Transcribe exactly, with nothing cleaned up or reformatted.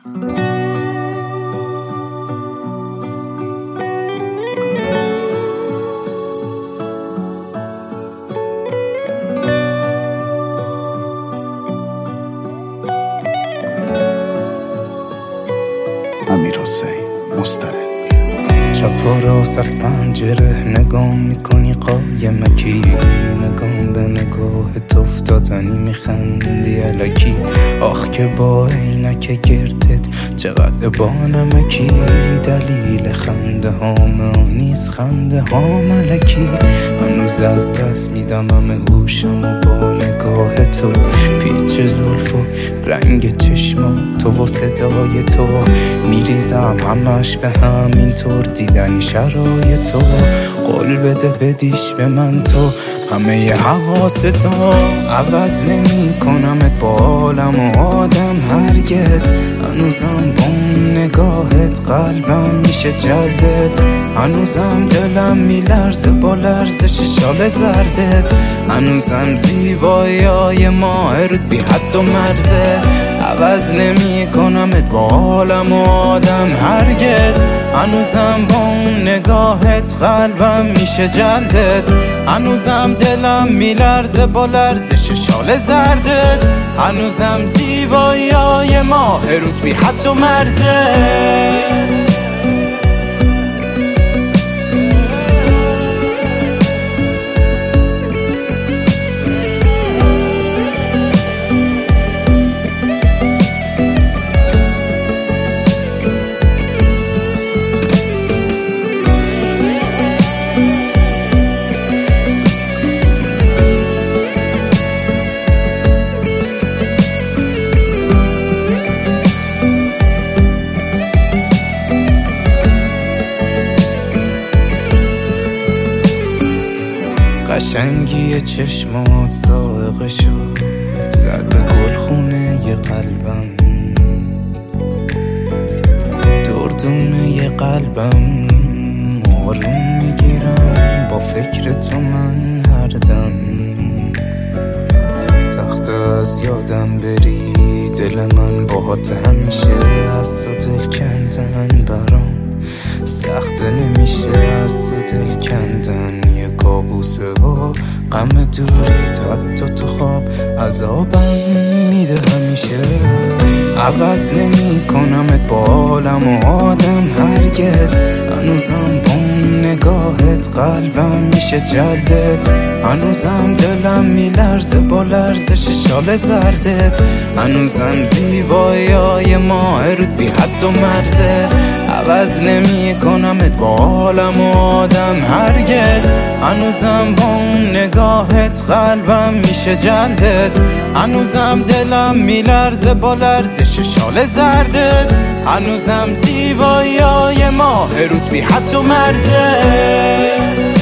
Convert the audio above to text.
امیرحسین مسترد. چپ و راست از پنجره نگاه میکنی قایمکی، نگام به نگاهت افتادنی میخندی الکی. آخ که با عینک گردت چقدر با نمکی، دلیل خنده هام نیست خنده ها ملکی. هنوز از دست میدم همه هوشم و با نگاه تو، پیچ زلف و رنگ چشم تو و صدای تو میریزم همش به همین طور دیدنی شرای تو. قول بده بدیش به من تو همه ی حواس تو، عوض نمی کنمت با عالم و آدم هرگز. هنوزم با نگاهت قلبم میشه جلدت، هنوزم دلم میلرزه با لرزش شال زردت. هنوزم زیبایی های ماه رود بی حد و مرزه، عوض نمی کنمت با عالم و آدم هرگز. هنوزم با اون نگاهت قلبم میشه جلدت، هنوزم دلم میلرزه با لرزش شال زردت. هنوزم زیبایی های ماه رود بی حد و مرزه. قشنگی چشمات زائقه شد، زد به گلخونه ی قلبم، دردونه ی قلبم. آروم میگیرم با فکر تو من هر دم، سخت از یادم بری دل من باهات همیشه. از تو دل کندن برام سخت نمیشه، از تو دل کندن یه کابوسه و غم دوریت حتی تو خواب عذابم میده همیشه. عوض نمی کنمت با عالم و آدم هرگز، هنوزم با نگاهت قلبم میشه جلدت، هنوزم دلم میلرزه با لرزش شال زردت. هنوزم زیبایی های ماه رود بی حد و مرزه، عوض نمی کنمت با عالم و آدم هرگز. هنوزم با اون نگاهت قلبم میشه جلدت، هنوزم دلم میلرزه با لرزش شال زردت. هنوزم زیبایی های ماه رود بی حد و مرزه.